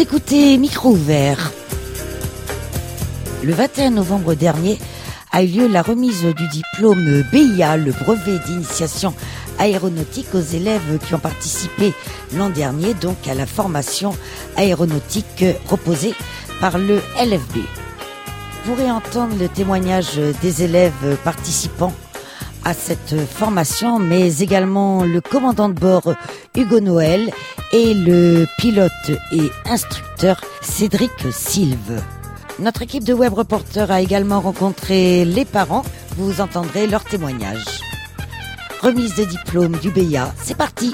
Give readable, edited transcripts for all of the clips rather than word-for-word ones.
écoutez Micro ouvert. Le 21 novembre dernier a eu lieu la remise du diplôme BIA, le brevet d'initiation aéronautique, aux élèves qui ont participé l'an dernier donc à la formation aéronautique proposée par le LFB. Vous pourrez entendre le témoignage des élèves participants à cette formation, mais également le commandant de bord Hugo Noël et le pilote et instructeur Cédric Silve. Notre équipe de web reporters a également rencontré les parents. Vous entendrez leur témoignage. Remise des diplômes du BIA, c'est parti!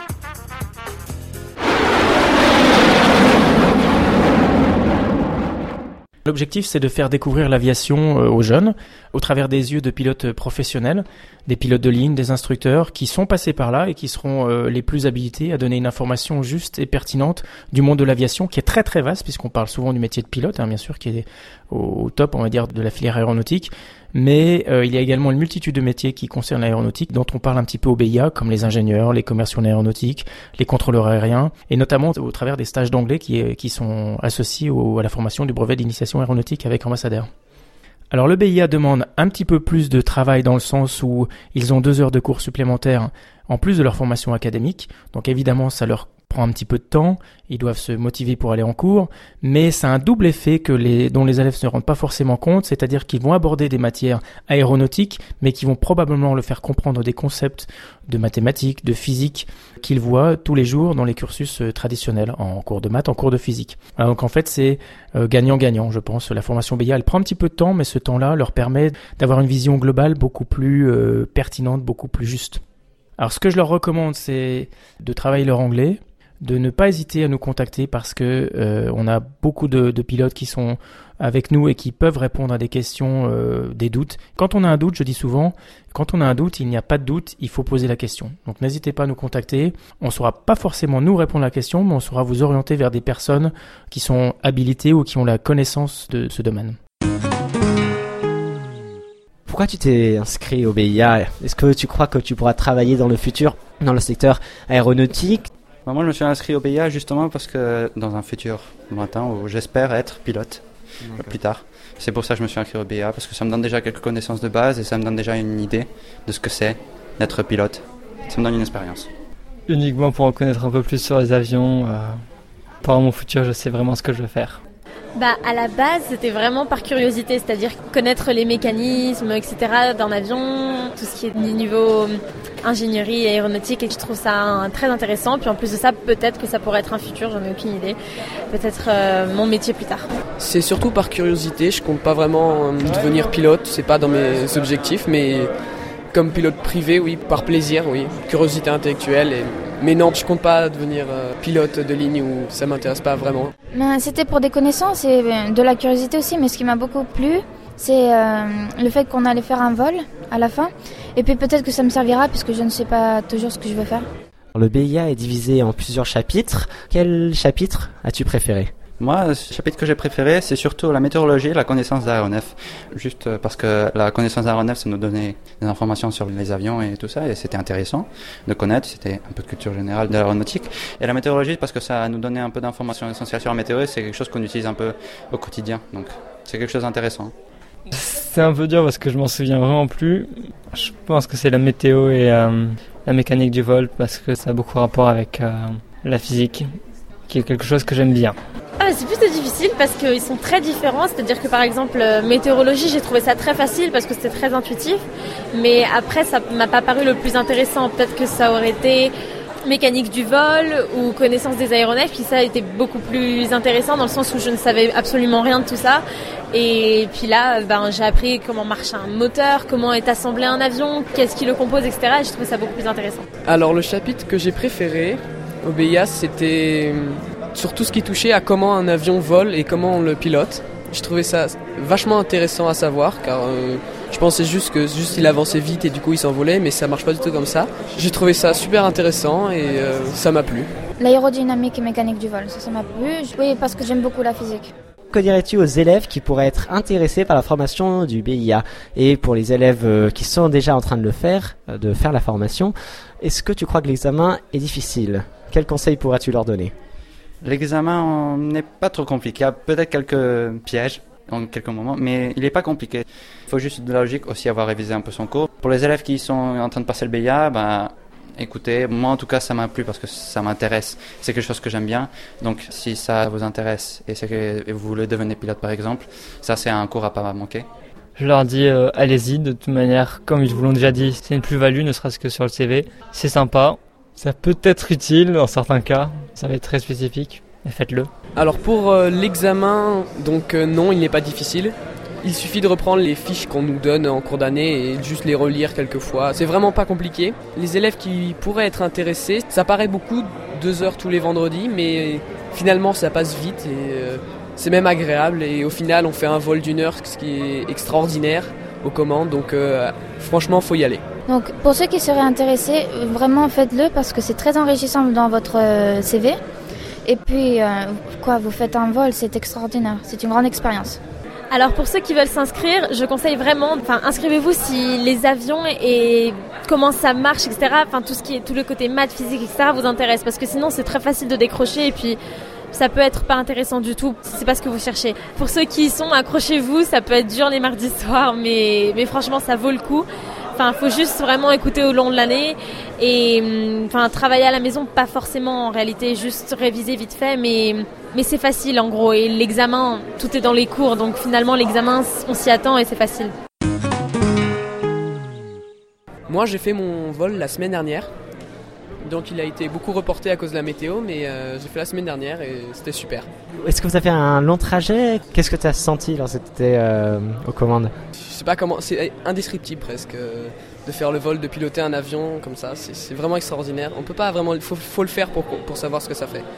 L'objectif, c'est de faire découvrir l'aviation aux jeunes au travers des yeux de pilotes professionnels, des pilotes de ligne, des instructeurs qui sont passés par là et qui seront les plus habilités à donner une information juste et pertinente du monde de l'aviation, qui est très très vaste, puisqu'on parle souvent du métier de pilote, bien sûr, qui est au top, on va dire, de la filière aéronautique. Mais il y a également une multitude de métiers qui concernent l'aéronautique, dont on parle un petit peu au BIA, comme les ingénieurs, les commerciaux en aéronautique, les contrôleurs aériens, et notamment au travers des stages d'anglais qui sont associés à la formation du brevet d'initiation aéronautique avec ambassadeur. Alors le BIA demande un petit peu plus de travail dans le sens où ils ont 2 heures de cours supplémentaires en plus de leur formation académique, donc évidemment ça leur prend un petit peu de temps, ils doivent se motiver pour aller en cours, mais c'est un double effet dont les élèves ne se rendent pas forcément compte, c'est-à-dire qu'ils vont aborder des matières aéronautiques, mais qui vont probablement le faire comprendre des concepts de mathématiques, de physique, qu'ils voient tous les jours dans les cursus traditionnels, en cours de maths, en cours de physique. Alors, donc en fait c'est gagnant-gagnant, je pense. La formation BIA, elle prend un petit peu de temps, mais ce temps-là leur permet d'avoir une vision globale beaucoup plus pertinente, beaucoup plus juste. Alors ce que je leur recommande, c'est de travailler leur anglais, de ne pas hésiter à nous contacter parce que on a beaucoup de pilotes qui sont avec nous et qui peuvent répondre à des questions, des doutes. Quand on a un doute, je dis souvent, quand on a un doute, il n'y a pas de doute, il faut poser la question. Donc n'hésitez pas à nous contacter. On ne saura pas forcément nous répondre à la question, mais on saura vous orienter vers des personnes qui sont habilitées ou qui ont la connaissance de ce domaine. Pourquoi tu t'es inscrit au BIA ? Est-ce que tu crois que tu pourras travailler dans le futur dans le secteur aéronautique ? Moi, je me suis inscrit au BIA justement parce que dans un futur lointain où j'espère être pilote plus tard. C'est pour ça que je me suis inscrit au BIA, parce que ça me donne déjà quelques connaissances de base et ça me donne déjà une idée de ce que c'est d'être pilote. Ça me donne une expérience. Uniquement pour en connaître un peu plus sur les avions. Pour mon futur, je sais vraiment ce que je veux faire. À la base, c'était vraiment par curiosité, c'est-à-dire connaître les mécanismes, etc. d'un avion, tout ce qui est niveau ingénierie aéronautique, et je trouve ça très intéressant. Puis en plus de ça, peut-être que ça pourrait être un futur, j'en ai aucune idée. Peut-être mon métier plus tard. C'est surtout par curiosité, je compte pas vraiment devenir pilote, c'est pas dans mes objectifs, mais comme pilote privé, oui, par plaisir, oui, curiosité intellectuelle. Mais non, je compte pas devenir pilote de ligne, ou ça m'intéresse pas vraiment. C'était pour des connaissances et de la curiosité aussi, mais ce qui m'a beaucoup plu, c'est le fait qu'on allait faire un vol à la fin. Et puis peut-être que ça me servira, puisque je ne sais pas toujours ce que je veux faire. Le BIA est divisé en plusieurs chapitres. Quel chapitre as-tu préféré ? Moi, le chapitre que j'ai préféré, c'est surtout la météorologie et la connaissance d'aéronefs. Juste parce que la connaissance d'aéronefs, ça nous donnait des informations sur les avions et tout ça, et c'était intéressant de connaître, c'était un peu de culture générale de l'aéronautique. Et la météorologie, parce que ça nous donnait un peu d'informations essentielles sur la météo, et c'est quelque chose qu'on utilise un peu au quotidien, donc c'est quelque chose d'intéressant. C'est un peu dur parce que je m'en souviens vraiment plus. Je pense que c'est la météo et la mécanique du vol, parce que ça a beaucoup rapport avec la physique, qui est quelque chose que j'aime bien. C'est plutôt difficile parce qu'ils sont très différents, c'est-à-dire que par exemple météorologie, j'ai trouvé ça très facile parce que c'était très intuitif, mais après ça m'a pas paru le plus intéressant. Peut-être que ça aurait été mécanique du vol ou connaissance des aéronefs, qui ça a été beaucoup plus intéressant dans le sens où je ne savais absolument rien de tout ça. Et puis là, j'ai appris comment marche un moteur, comment est assemblé un avion, qu'est-ce qui le compose, etc. Et je trouvais ça beaucoup plus intéressant. Alors le chapitre que j'ai préféré au BIA, c'était sur tout ce qui touchait à comment un avion vole et comment on le pilote. Je trouvais ça vachement intéressant à savoir, car je pensais juste il avançait vite et du coup il s'envolait, mais ça marche pas du tout comme ça. J'ai trouvé ça super intéressant et ça m'a plu. L'aérodynamique et mécanique du vol, ça m'a plu. Oui, parce que j'aime beaucoup la physique. Que dirais-tu aux élèves qui pourraient être intéressés par la formation du BIA ? Et pour les élèves qui sont déjà en train de faire la formation, est-ce que tu crois que l'examen est difficile ? Quels conseils pourras-tu leur donner ? L'examen n'est pas trop compliqué. Il y a peut-être quelques pièges en quelques moments, mais il n'est pas compliqué. Il faut juste de la logique, aussi avoir révisé un peu son cours. Pour les élèves qui sont en train de passer le BIA, écoutez, moi en tout cas ça m'a plu parce que ça m'intéresse. C'est quelque chose que j'aime bien. Donc si ça vous intéresse et vous voulez devenir pilote par exemple, ça c'est un cours à pas manquer. Je leur dis allez-y, de toute manière, comme ils vous l'ont déjà dit, c'est une plus-value, ne serait-ce que sur le CV. C'est sympa, ça peut être utile dans certains cas, ça va être très spécifique, mais faites-le. Alors pour l'examen, donc non, il n'est pas difficile. Il suffit de reprendre les fiches qu'on nous donne en cours d'année et juste les relire quelques fois. C'est vraiment pas compliqué. Les élèves qui pourraient être intéressés, ça paraît beaucoup, 2 heures tous les vendredis, mais finalement ça passe vite et c'est même agréable. Et au final, on fait un vol d'1 heure, ce qui est extraordinaire aux commandes. Donc franchement, faut y aller. Donc pour ceux qui seraient intéressés, vraiment faites-le parce que c'est très enrichissant dans votre CV. Et puis, vous faites un vol, c'est extraordinaire. C'est une grande expérience. Alors pour ceux qui veulent s'inscrire, je conseille vraiment, inscrivez-vous si les avions et comment ça marche, etc. Tout le côté maths, physique, etc. vous intéresse parce que sinon c'est très facile de décrocher et puis ça peut être pas intéressant du tout si c'est pas ce que vous cherchez. Pour ceux qui y sont, accrochez-vous, ça peut être dur les mardis soirs, mais franchement ça vaut le coup. Faut juste vraiment écouter au long de l'année et travailler à la maison, pas forcément en réalité, juste réviser vite fait, mais c'est facile en gros. Et l'examen, tout est dans les cours, donc finalement l'examen, on s'y attend et c'est facile. Moi, j'ai fait mon vol la semaine dernière. Donc il a été beaucoup reporté à cause de la météo, mais j'ai fait la semaine dernière et c'était super. Est-ce que vous avez fait un long trajet ? Qu'est-ce que tu as senti lorsque tu étais aux commandes ? Je sais pas comment, c'est indescriptible presque de faire le vol, de piloter un avion comme ça. C'est vraiment extraordinaire. On peut pas vraiment, faut le faire pour savoir ce que ça fait.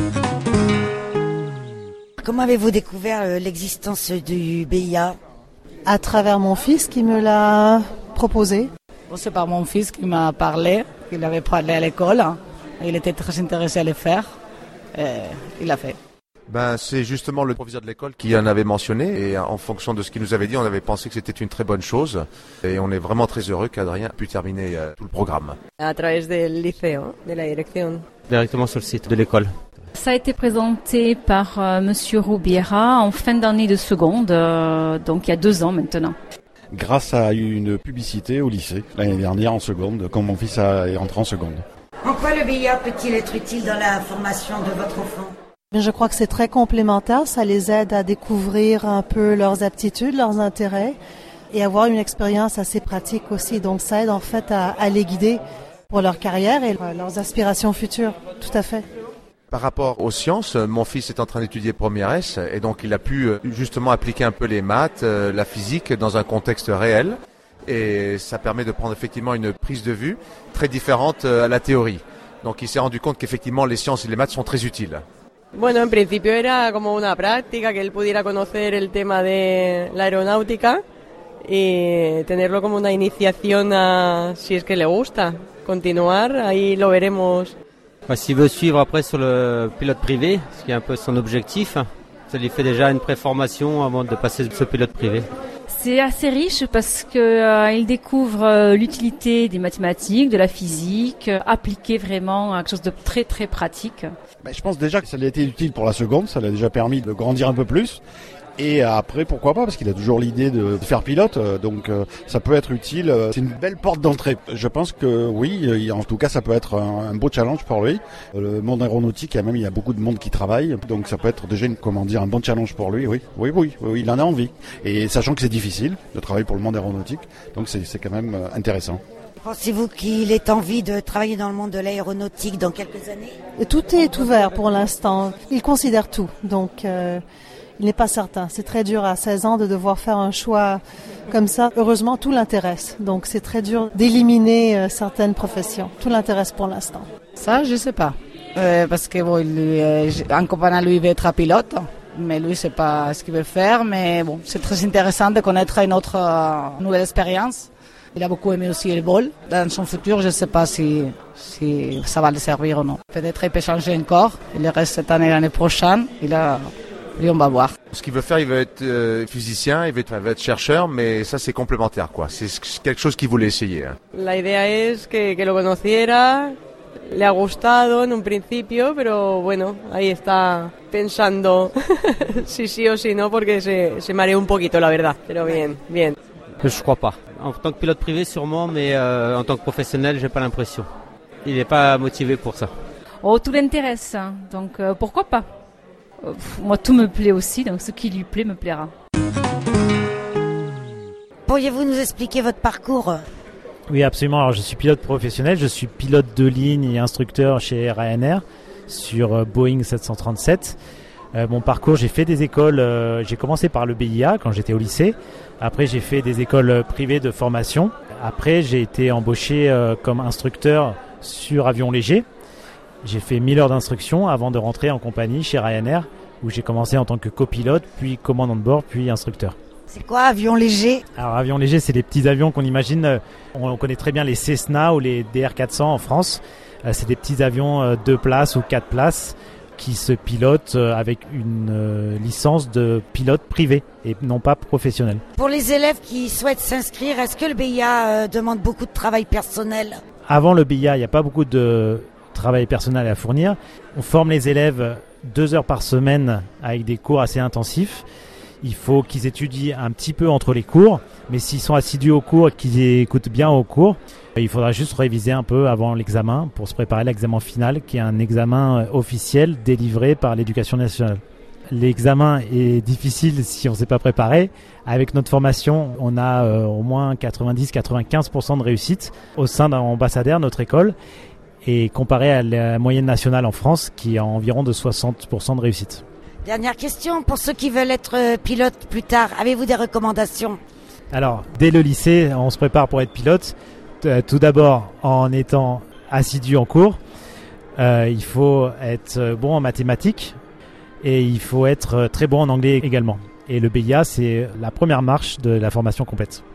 Comment avez-vous découvert l'existence du BIA ? À travers mon fils qui me l'a proposé. C'est par mon fils qui m'a parlé, qu'il avait parlé à l'école. Il était très intéressé à le faire. Et il l'a fait. C'est justement le proviseur de l'école qui en avait mentionné et en fonction de ce qu'il nous avait dit, on avait pensé que c'était une très bonne chose et on est vraiment très heureux qu'Adrien ait pu terminer tout le programme. À travers du lycée, de la direction. Directement sur le site de l'école. Ça a été présenté par Monsieur Roubiera en fin d'année de seconde, donc il y a 2 ans maintenant. Grâce à une publicité au lycée, l'année dernière en seconde, quand mon fils est entré en seconde. En quoi le BIA peut-il être utile dans la formation de votre enfant ? Je crois que c'est très complémentaire, ça les aide à découvrir un peu leurs aptitudes, leurs intérêts et avoir une expérience assez pratique aussi. Donc ça aide en fait à les guider pour leur carrière et leurs aspirations futures, tout à fait. Par rapport aux sciences, mon fils est en train d'étudier première S et donc il a pu justement appliquer un peu les maths, la physique dans un contexte réel et ça permet de prendre effectivement une prise de vue très différente à la théorie. Donc il s'est rendu compte qu'effectivement les sciences et les maths sont très utiles. Bueno, en principio era como una práctica que él pudiera conocer el tema de la aeronáutica y tenerlo como una iniciación a si es que le gusta continuar, ahí lo veremos. S'il veut suivre après sur le pilote privé, ce qui est un peu son objectif, ça lui fait déjà une préformation avant de passer ce pilote privé. C'est assez riche parce qu'il découvre l'utilité des mathématiques, de la physique, appliqué vraiment à quelque chose de très très pratique. Je pense déjà que ça lui a été utile pour la seconde, ça lui a déjà permis de grandir un peu plus. Et après, pourquoi pas, parce qu'il a toujours l'idée de faire pilote, donc ça peut être utile. C'est une belle porte d'entrée. Je pense que oui, en tout cas, ça peut être un beau challenge pour lui. Le monde aéronautique, il y a beaucoup de monde qui travaille, donc ça peut être déjà un bon challenge pour lui. Oui, il en a envie. Et sachant que c'est difficile de travailler pour le monde aéronautique, donc c'est quand même intéressant. Pensez-vous qu'il ait envie de travailler dans le monde de l'aéronautique dans quelques années ? Tout est ouvert pour l'instant. Il considère tout, donc il n'est pas certain. C'est très dur à 16 ans de devoir faire un choix comme ça. Heureusement, tout l'intéresse. Donc c'est très dur d'éliminer certaines professions. Tout l'intéresse pour l'instant. Ça, je sais pas. Parce que un copain à lui veut être pilote. Mais lui, c'est pas ce qu'il veut faire. Mais bon, c'est très intéressant de connaître une autre nouvelle expérience. Il a beaucoup aimé aussi le vol. Dans son futur, je ne sais pas si ça va le servir ou non. Peut-être qu'il peut changer encore. Il reste cette année, l'année prochaine. Et on va voir. Ce qu'il veut faire, il veut être physicien, il veut être chercheur, mais ça c'est complémentaire, quoi. C'est quelque chose qu'il voulait essayer. La idea es que lo conociera, Le ha gustado en un principio, pero bueno, ahí está pensando si sí o si no, porque se mareó un poquito, la verdad. Pero bien, bien. Je crois pas. En tant que pilote privé, sûrement, mais en tant que professionnel, j'ai pas l'impression. Il n'est pas motivé pour ça. Oh, tout l'intéresse, hein. Donc pourquoi pas. Moi, tout me plaît aussi, donc ce qui lui plaît me plaira. Pourriez-vous nous expliquer votre parcours ? Oui, absolument. Alors, je suis pilote professionnel, je suis pilote de ligne et instructeur chez Ryanair sur Boeing 737. Mon parcours, j'ai fait des écoles, j'ai commencé par le BIA quand j'étais au lycée. Après, j'ai fait des écoles privées de formation. Après, j'ai été embauché comme instructeur sur avion léger. J'ai fait 1000 heures d'instruction avant de rentrer en compagnie chez Ryanair, où j'ai commencé en tant que copilote, puis commandant de bord, puis instructeur. C'est quoi, avion léger ? Alors, avion léger, c'est les petits avions qu'on imagine. On connaît très bien les Cessna ou les DR400 en France. C'est des petits avions 2 places ou 4 places qui se pilotent avec une licence de pilote privé et non pas professionnel. Pour les élèves qui souhaitent s'inscrire, est-ce que le BIA demande beaucoup de travail personnel ? Avant le BIA, il n'y a pas beaucoup de travail personnel à fournir. On forme les élèves 2 heures par semaine avec des cours assez intensifs. Il faut qu'ils étudient un petit peu entre les cours, mais s'ils sont assidus aux cours et qu'ils écoutent bien aux cours, il faudra juste réviser un peu avant l'examen pour se préparer à l'examen final, qui est un examen officiel délivré par l'Éducation nationale. L'examen est difficile si on ne s'est pas préparé. Avec notre formation, on a au moins 90-95% de réussite au sein d'un ambassadeur, notre école, et comparé à la moyenne nationale en France, qui est à environ de 60% de réussite. Dernière question, pour ceux qui veulent être pilotes plus tard, avez-vous des recommandations ? Alors, dès le lycée, on se prépare pour être pilote. Tout d'abord, en étant assidu en cours, il faut être bon en mathématiques et il faut être très bon en anglais également. Et le BIA, c'est la première marche de la formation complète.